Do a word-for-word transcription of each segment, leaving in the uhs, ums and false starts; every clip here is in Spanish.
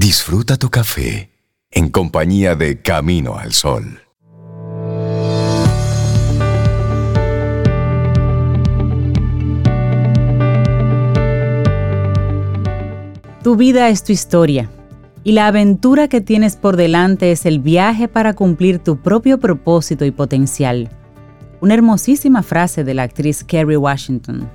Disfruta tu café en compañía de Camino al Sol. Tu vida es tu historia, y la aventura que tienes por delante es el viaje para cumplir tu propio propósito y potencial. Una hermosísima frase de la actriz Kerry Washington.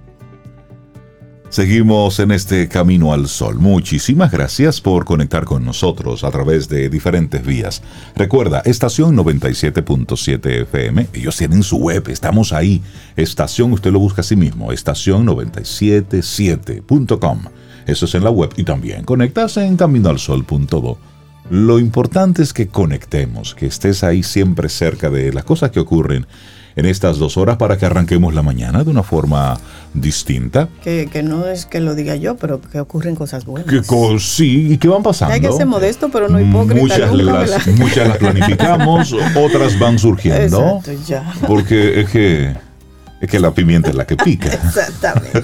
Seguimos en este Camino al Sol. Muchísimas gracias por conectar con nosotros a través de diferentes vías. Recuerda, estación noventa y siete punto siete F M. Ellos tienen su web, estamos ahí. Estación, usted lo busca a sí mismo, estación noventa y siete punto siete punto com. Eso es en la web y también conectas en camino al sol punto do. Lo importante es que conectemos, que estés ahí siempre cerca de las cosas que ocurren en estas dos horas para que arranquemos la mañana de una forma distinta. Que, que no es que lo diga yo, pero que ocurren cosas buenas. Que co- sí, y que van pasando. Hay que ser modesto, pero no hipócrita. Muchas, nunca, las, ¿verdad? muchas las planificamos, otras van surgiendo. Exacto, ya. Porque es que, es que la pimienta es la que pica. Exactamente.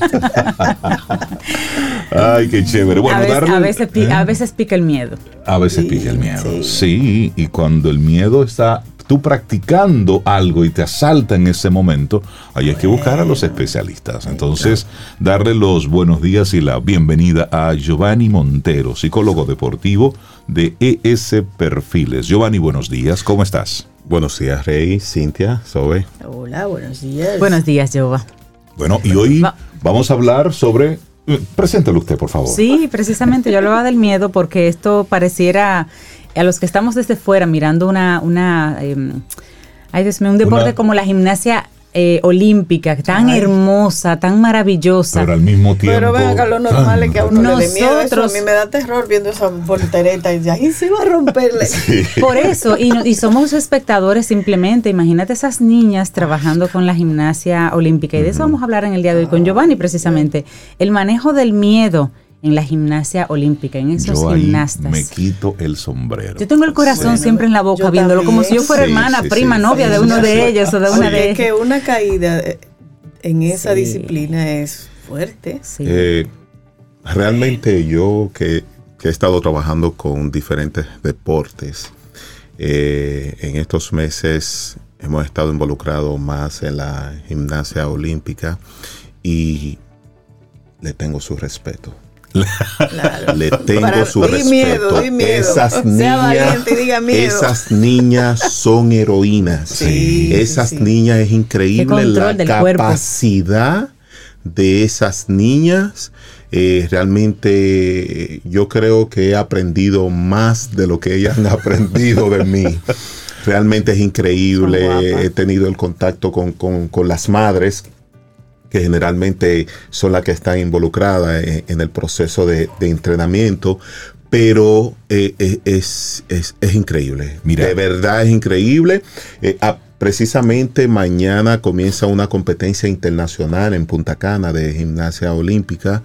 Ay, qué chévere. Bueno, a, veces, darle, a, veces pica, ¿eh? a veces pica el miedo. A veces Sí, pica el miedo. sí. Sí, y cuando el miedo está tú practicando algo y te asalta en ese momento, ahí hay que buscar a los especialistas. Entonces, darle los buenos días y la bienvenida a Giovanni Montero, psicólogo deportivo de E S Perfiles. Giovanni, buenos días, ¿cómo estás? Buenos días, Rey, Cintia, Zoe. Hola, buenos días. Buenos días, Jova. Bueno, y hoy Va- vamos a hablar sobre... eh, Preséntalo usted, por favor. Sí, precisamente yo hablaba del miedo porque esto pareciera, a los que estamos desde fuera mirando una, una eh, ay Dios mío, un deporte Una- como la gimnasia eh, olímpica, tan Ay. hermosa, tan maravillosa. Pero al mismo tiempo... Pero ven acá, lo normal es que a uno le dé miedo. Eso a Nosotros- mí me da terror viendo esa voltereta y ya, y se va a romperle. Por eso, y, no- y somos espectadores simplemente. Imagínate esas niñas trabajando con la gimnasia olímpica. Y de eso vamos a hablar en el día de hoy con Giovanni, precisamente. El manejo del miedo en la gimnasia olímpica, en esos Yo ahí gimnastas. me quito el sombrero. Yo tengo el corazón Bueno, siempre en la boca yo viéndolo, como también. si yo fuera Sí, hermana, sí, prima, sí, novia sí, de sí, uno sí. de ellos o de una Oye, de es que una caída eh, en esa Sí. disciplina es fuerte. Sí. Eh, realmente yo que, que he estado trabajando con diferentes deportes, eh, en estos meses hemos estado involucrados más en la gimnasia olímpica y le tengo su respeto. Claro. Le tengo Para- su di respeto. miedo, di miedo. Esas Sea niñas, valiente y diga miedo. esas niñas son heroínas. Sí, esas sí, sí. niñas es Qué increíble control la del cuerpo. capacidad de esas niñas. Eh, realmente yo creo que he aprendido más de lo que ellas han aprendido de mí. Realmente es Son increíble. guapas. He tenido el contacto con, con, con las madres, que generalmente son las que están involucradas en, en el proceso de, de entrenamiento, pero eh, eh, es, es, es increíble. Mira. De verdad es increíble. Eh, a- precisamente mañana comienza una competencia internacional en Punta Cana de gimnasia olímpica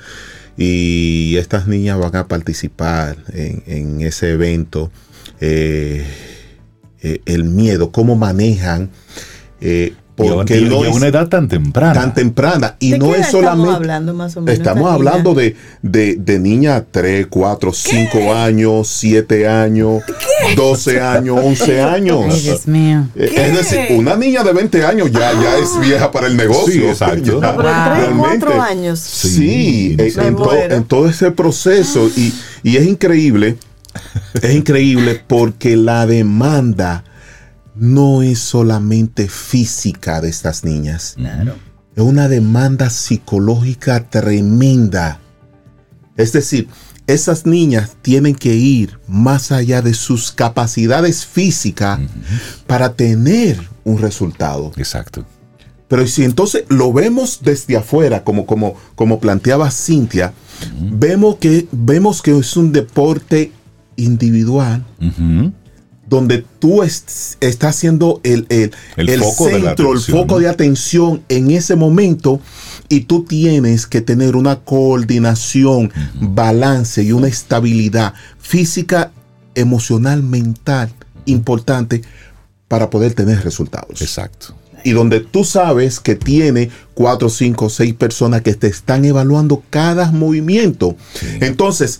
y estas niñas van a participar en, en ese evento. Eh, eh, el miedo, cómo manejan... Eh, Y a- porque y- no y a es una edad tan temprana. tan temprana. Y ¿De no qué edad es solamente... estamos hablando más o menos? Estamos esta hablando niña? de, de, de niñas tres, cuatro, cinco años, siete años, doce años, once años. Ay, Dios mío. Eh, ¿Qué? Es decir, una niña de veinte años ya, ya es vieja para el negocio. Sí, exacto. Ya, No, pero Wow. tres, realmente. cuatro años. Sí, Sí, en, me en to- muero. en todo ese proceso. Y, y es increíble, es increíble porque la demanda no es solamente física de estas niñas. Claro. Es una demanda psicológica tremenda. Es decir, esas niñas tienen que ir más allá de sus capacidades físicas para tener un resultado. Exacto. Pero si entonces lo vemos desde afuera, como, como, como planteaba Cintia, vemos, que, vemos que es un deporte individual, Ujú. donde tú est- estás siendo el, el, El el foco de la centro, el atención. foco de atención en ese momento, y tú tienes que tener una coordinación, balance y una estabilidad física, emocional, mental importante para poder tener resultados. Exacto. Y donde tú sabes que tiene cuatro, cinco, seis personas que te están evaluando cada movimiento. Entonces,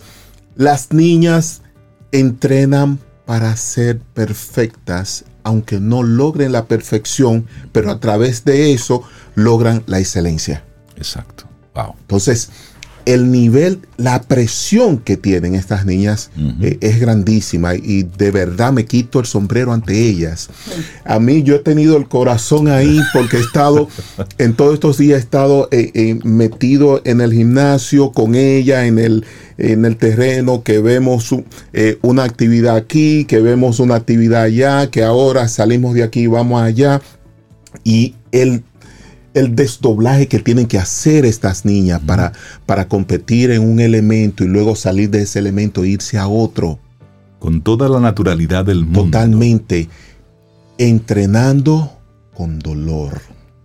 Las niñas entrenan para ser perfectas, aunque no logren la perfección, pero a través de eso logran la excelencia. Exacto. Wow. Entonces, el nivel, la presión que tienen estas niñas uh-huh. eh, es grandísima y de verdad me quito el sombrero ante ellas. A mí yo he tenido el corazón ahí porque he estado, en todos estos días he estado eh, eh, metido en el gimnasio con ella, en el, en el terreno, que vemos eh, una actividad aquí, que vemos una actividad allá, que ahora salimos de aquí y vamos allá. Y el el desdoblaje que tienen que hacer estas niñas uh-huh. para, para competir en un elemento y luego salir de ese elemento e irse a otro. Con toda la naturalidad del mundo. Totalmente. Entrenando con dolor.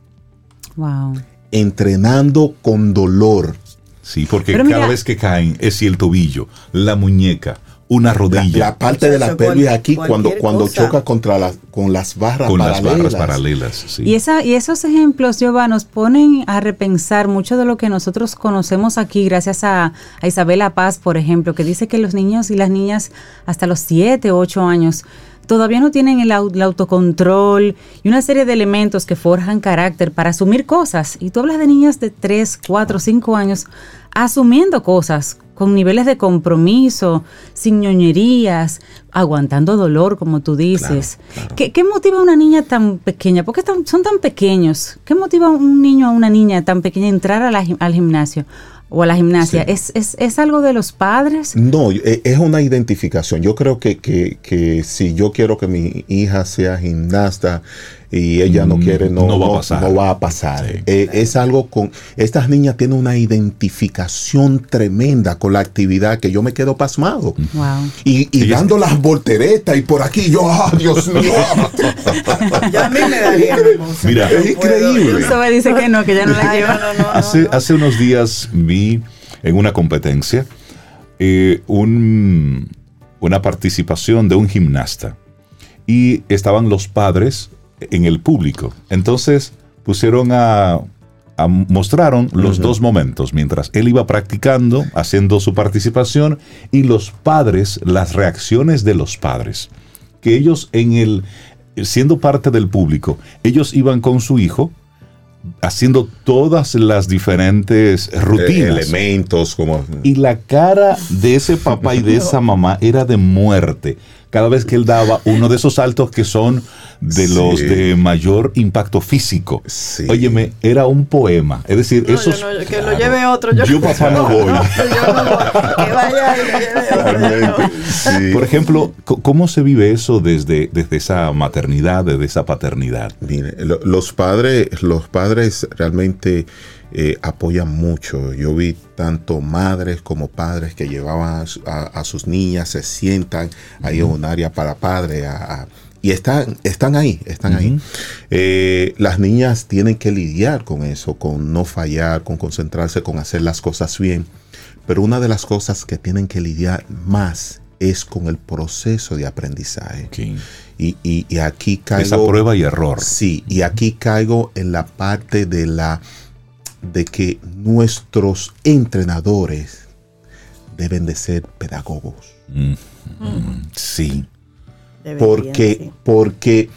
Wow. Entrenando con dolor. Sí, porque Pero cada mira, vez que caen es el tobillo, la muñeca, una rodilla. La, la parte de la pelvis aquí cuando, cuando choca contra las, con las barras con paralelas. Con las barras paralelas, sí. Y, esa, y esos ejemplos, Giovanni, nos ponen a repensar mucho de lo que nosotros conocemos aquí, gracias a, a Isabela Paz, por ejemplo, que dice que los niños y las niñas hasta los siete, ocho años todavía no tienen el, el autocontrol y una serie de elementos que forjan carácter para asumir cosas. Y tú hablas de niñas de tres, cuatro, cinco años asumiendo cosas con niveles de compromiso, sin ñoñerías, aguantando dolor, como tú dices. Claro, claro. ¿Qué, ¿Qué motiva a una niña tan pequeña? ¿Por qué tan, son tan pequeños? ¿Qué motiva a un niño o a una niña tan pequeña a entrar a la, al gimnasio? O a la gimnasia, sí. ¿Es, es, ¿es algo de los padres? No, es una identificación. Yo creo que, que, que si yo quiero que mi hija sea gimnasta y ella no quiere, no, no va no, a pasar. No va a pasar. Sí. Eh, es algo con... Estas niñas tienen una identificación tremenda con la actividad que yo me quedo pasmado. Wow. Y, y dando las volteretas y por aquí yo, ¡ah, oh, Dios mío! Ya a mí me daría. Mira, es increíble. Eso me dice que no, que ya no la lleva. No, no, no, hace, no, no. hace unos días vi en una competencia eh, un, una participación de un gimnasta y estaban los padres en el público. Entonces pusieron a, a mostraron los uh-huh. dos momentos mientras él iba practicando, haciendo su participación, y los padres, las reacciones de los padres, que ellos en el siendo parte del público, ellos iban con su hijo haciendo todas las diferentes rutinas, eh, elementos como y la cara de ese papá y de esa mamá era de muerte cada vez que él daba uno de esos saltos que son de sí. los de mayor impacto físico. Sí. Óyeme, era un poema. Es decir, no, esos, no, que claro, lo lleve otro. Yo, yo papá no voy. No, yo no voy. Que vaya y lo lleve otro. Sí. Por ejemplo, ¿cómo se vive eso desde, desde esa maternidad, desde esa paternidad? Mire, los padres, los padres realmente eh, apoyan mucho. Yo vi tanto madres como padres que llevaban a, a, a sus niñas, se sientan ahí uh-huh. en un área para padres a, a y están, están ahí, están uh-huh. ahí. Eh, las niñas tienen que lidiar con eso, con no fallar, con concentrarse, con hacer las cosas bien. Pero una de las cosas que tienen que lidiar más es con el proceso de aprendizaje. Okay. Y, y, y aquí caigo... Esa prueba y error. Sí, y aquí caigo en la parte de la de que nuestros entrenadores deben de ser pedagogos. Mm-hmm. Mm. Sí. Debería, porque, sí. porque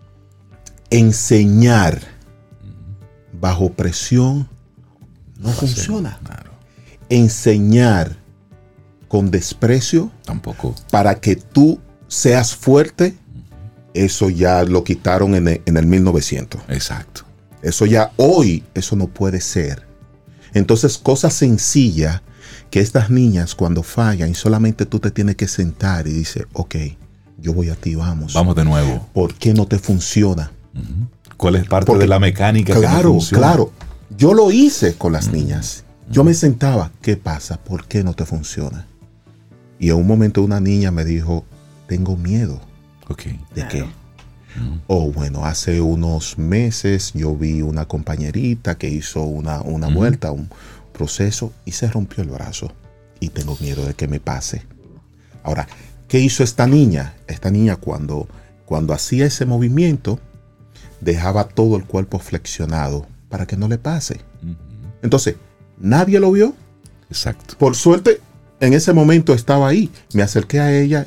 enseñar bajo presión no funciona. Claro. Enseñar con desprecio tampoco. Para que tú seas fuerte, eso ya lo quitaron en el, en el mil novecientos. Exacto. Eso ya hoy, eso no puede ser. Entonces, cosas sencillas que estas niñas cuando fallan y solamente tú te tienes que sentar y dices, ok, yo voy a ti, vamos. Vamos de nuevo. ¿Por qué no te funciona? Uh-huh. ¿Cuál es parte Porque, de la mecánica claro, que no funciona? Claro, yo lo hice con las uh-huh. niñas. Yo uh-huh. me sentaba, ¿qué pasa? ¿Por qué no te funciona? Y en un momento una niña me dijo, tengo miedo. Okay. ¿De claro. qué? Uh-huh. Oh, bueno, hace unos meses yo vi una compañerita que hizo una, una uh-huh. vuelta, un proceso, y se rompió el brazo. Y tengo miedo de que me pase. Ahora, ¿qué hizo esta niña? Esta niña cuando, cuando hacía ese movimiento, dejaba todo el cuerpo flexionado para que no le pase. Uh-huh. Entonces, nadie lo vio. Exacto. Por suerte, en ese momento estaba ahí. Me acerqué a ella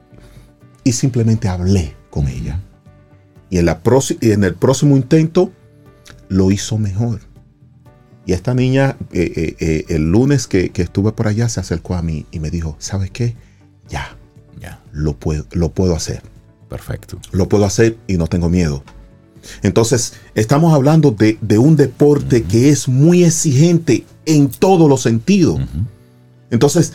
y simplemente hablé con ella. Y en, la próxima, y en el próximo intento lo hizo mejor. Y esta niña, eh, eh, eh, el lunes que, que estuve por allá, se acercó a mí y me dijo, ¿sabes qué? Ya, Ya. lo puedo, lo puedo hacer. Perfecto. Lo puedo hacer y no tengo miedo. Entonces, estamos hablando de, de un deporte uh-huh. que es muy exigente en todos los sentidos. Uh-huh. Entonces,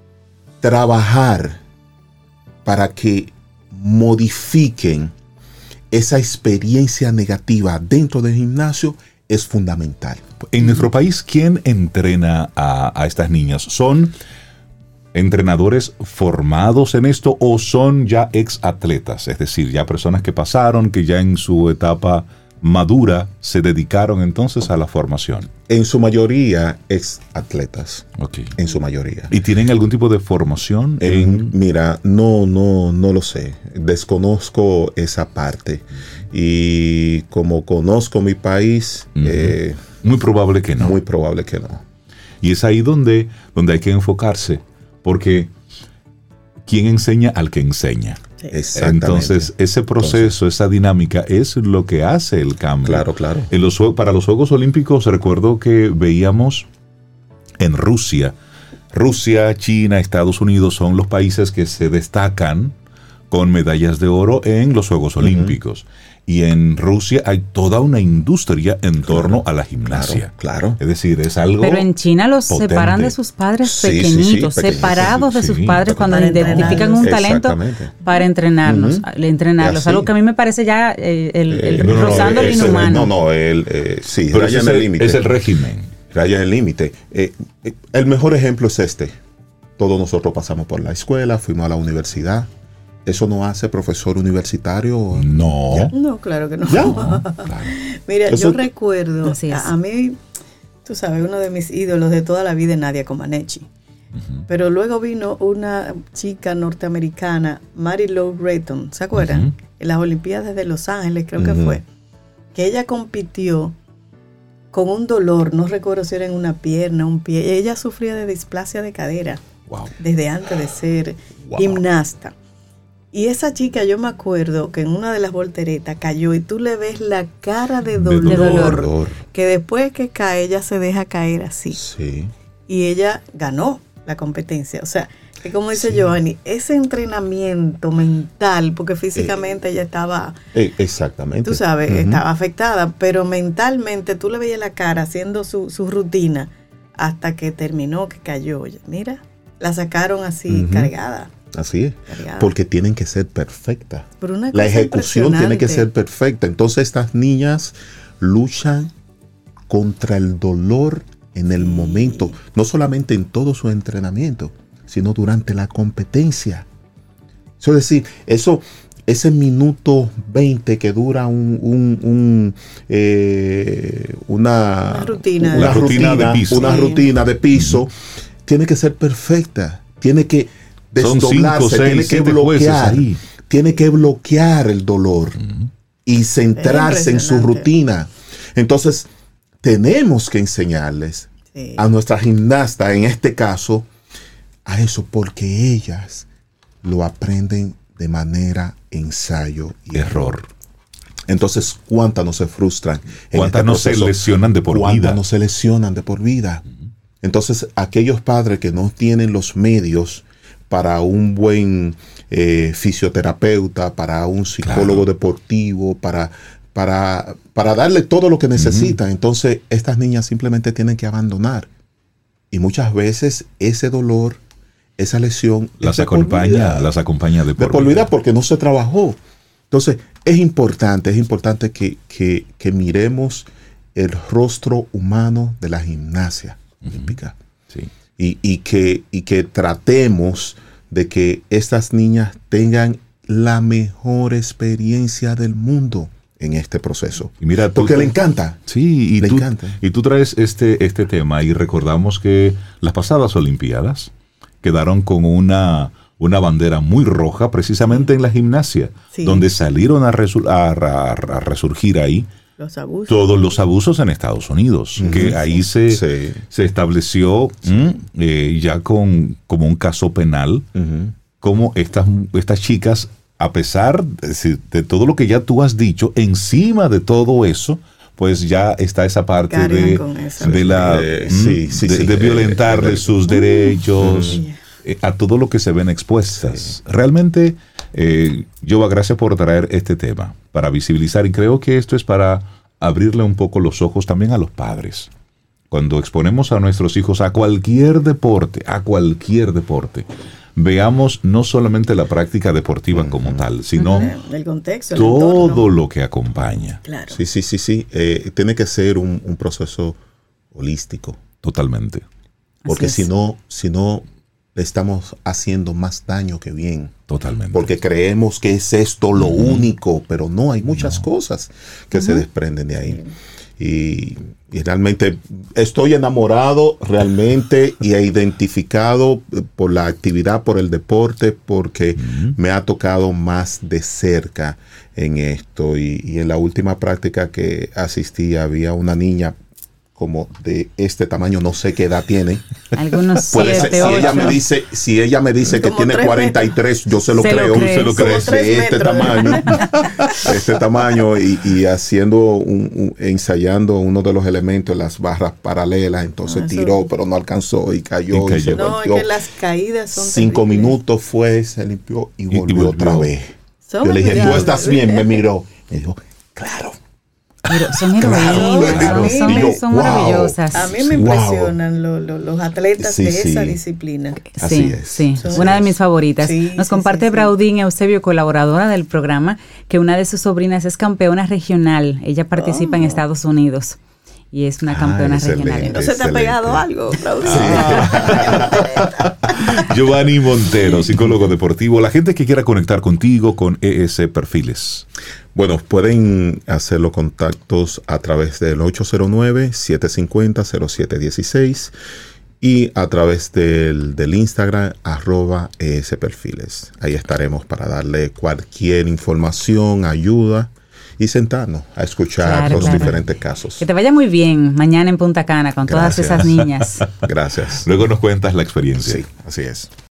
trabajar para que modifiquen esa experiencia negativa dentro del gimnasio es fundamental. En nuestro país, ¿quién entrena a, a estas niñas? ¿Son entrenadores formados en esto o son ya ex atletas? Es decir, ya personas que pasaron, que ya en su etapa madura se dedicaron entonces a la formación. En su mayoría ex atletas. Okay. En su mayoría. ¿Y tienen algún tipo de formación? En, en... Mira, no, no, no lo sé. Desconozco esa parte. Y como conozco mi país, uh-huh. eh, muy probable que no. Muy probable que no. Y es ahí donde, donde hay que enfocarse. Porque ¿quién enseña al que enseña? Sí. Exactamente. Entonces, ese proceso, Entonces, esa dinámica es lo que hace el cambio. Claro, claro. En los, para los Juegos Olímpicos, recuerdo que veíamos en Rusia, Rusia, China, Estados Unidos son los países que se destacan con medallas de oro en los Juegos uh-huh. Olímpicos. Y en Rusia hay toda una industria en torno claro, a la gimnasia. Claro, claro. Es decir, es algo Pero en China los potente. separan de sus padres sí, pequeñitos, sí, sí, separados sí, de sus sí, padres cuando identifican un talento para entrenarnos, uh-huh. entrenarlos. Algo que a mí me parece ya eh, el, el eh, no, rozando no, lo inhumano. No, no, el, eh, sí, Pero raya es en el límite. Es el régimen. Raya en el límite. Eh, eh, el mejor ejemplo es este. Todos nosotros pasamos por la escuela, fuimos a la universidad. ¿Eso no hace profesor universitario? No. ¿Ya? No, claro que no. no claro. Mira, Eso, yo recuerdo, a, a mí, tú sabes, uno de mis ídolos de toda la vida es Nadia Comaneci. Uh-huh. Pero luego vino una chica norteamericana, Mary Lou Retton, ¿se acuerdan? Uh-huh. En las Olimpiadas de Los Ángeles, creo uh-huh. que fue. Que ella compitió con un dolor, no recuerdo si era en una pierna, un pie. Ella sufría de displasia de cadera. Wow. Desde antes de ser wow. gimnasta. Y esa chica, yo me acuerdo que en una de las volteretas cayó y tú le ves la cara de dolor, de dolor. que después que cae ella se deja caer así. Sí. Y ella ganó la competencia. O sea, que como dice sí. Giovanni, ese entrenamiento mental, porque físicamente eh, ella estaba... Eh, exactamente. Tú sabes, uh-huh. estaba afectada, pero mentalmente tú le veías la cara haciendo su, su rutina hasta que terminó, que cayó. Mira, la sacaron así uh-huh. cargada. Así es, Cargada. Porque tienen que ser perfectas. Pero una la ejecución tiene que ser perfecta. Entonces estas niñas luchan contra el dolor en el momento, no solamente en todo su entrenamiento, sino durante la competencia. Es decir, eso, ese minuto veinte que dura un, un, un, eh, una, una rutina, una una rutina, rutina de piso, una sí. rutina de piso uh-huh. tiene que ser perfecta. Tiene que desdoblarse, cinco, seis, tiene que bloquear, tiene que bloquear el dolor uh-huh. y centrarse en su rutina. Entonces, tenemos que enseñarles sí. a nuestra gimnasta, en este caso, a eso, porque ellas lo aprenden de manera ensayo y error. error. Entonces, ¿cuántas no se frustran? ¿Cuántas este no se lesionan de por ¿cuántas vida? ¿Cuántas no se lesionan de por vida? Uh-huh. Entonces, aquellos padres que no tienen los medios para un buen eh, fisioterapeuta, para un psicólogo claro. deportivo, para, para, para darle todo lo que necesitan. Uh-huh. Entonces, estas niñas simplemente tienen que abandonar. Y muchas veces ese dolor, esa lesión... Las acompaña, las acompaña de por, de por vida porque no se trabajó. Entonces, es importante, es importante que, que, que miremos el rostro humano de la gimnasia uh-huh. olímpica. Sí. Y, y, que, y que tratemos de que estas niñas tengan la mejor experiencia del mundo en este proceso. Y mira, porque tú, le encanta. Sí, y le tú, encanta. Y tú traes este, este tema y recordamos que las pasadas Olimpiadas quedaron con una, una bandera muy roja precisamente en la gimnasia, sí. donde salieron a, resur- a, a, a resurgir ahí Los abusos. Todos los abusos en Estados Unidos, uh-huh. que ahí se, sí. se estableció sí. eh, ya con como un caso penal, uh-huh. como estas, estas chicas, a pesar de, de todo lo que ya tú has dicho, encima de todo eso, pues ya está esa parte de, de la eh, sí, sí, de, sí, de violentarle eh, sus uh, derechos, uh, eh, a todo lo que se ven expuestas. Sí. Realmente, eh, Yoba, gracias por traer este tema para visibilizar, y creo que esto es para abrirle un poco los ojos también a los padres. Cuando exponemos a nuestros hijos a cualquier deporte, a cualquier deporte, veamos no solamente la práctica deportiva uh-huh. como tal, sino uh-huh. el contexto, todo el lo que acompaña. Claro. Sí, sí, sí, sí. Eh, tiene que ser un, un proceso holístico. Totalmente. Porque si no, si no, le estamos haciendo más daño que bien. Totalmente. Porque creemos que es esto lo uh-huh. único, pero no, hay muchas no. cosas que uh-huh. se desprenden de ahí. Y, y realmente estoy enamorado realmente y he identificado por la actividad, por el deporte, porque uh-huh. me ha tocado más de cerca en esto. Y, y en la última práctica que asistí había una niña como de este tamaño, no sé qué edad tiene. Algunos Puede siete, ser, si ocho. ella me dice, si ella me dice que tiene cuarenta y tres, yo se lo se creo, lo cree. se lo creo, de este tamaño, este tamaño y, y haciendo un, un, ensayando uno de los elementos, las barras paralelas, entonces ah, tiró, sí. pero no alcanzó y cayó. Y cayó. Y se no, volvió. Es que las caídas son Cinco terribles. minutos fue, se limpió y volvió, y volvió. otra vez. Somos yo le dije, diablos. ¿tú estás bien? Me miró. Me dijo, claro. Pero son heroínas, claro, son, son, yo, son wow. maravillosas. A mí me Sí, impresionan wow. lo, lo, los atletas sí, de sí. esa disciplina. Así Sí, es. sí, Son una de es. mis favoritas. Sí, Nos sí, comparte sí, sí. Braudín Eusebio, colaboradora del programa, que una de sus sobrinas es campeona regional. Ella participa oh. en Estados Unidos y es una campeona ah, regional. ¿No se te ha pegado algo, Braudín? Ah. Giovanni Montero, psicólogo deportivo. La gente que quiera conectar contigo con E S Perfiles. Bueno, pueden hacer los contactos a través del ocho cero nueve, siete cinco cero, cero siete uno seis y a través del, del Instagram, arroba esperfiles. Ahí estaremos para darle cualquier información, ayuda y sentarnos a escuchar claro, los claro. diferentes casos. Que te vaya muy bien mañana en Punta Cana con Gracias. todas esas niñas. Gracias. Luego nos cuentas la experiencia. Sí, así es.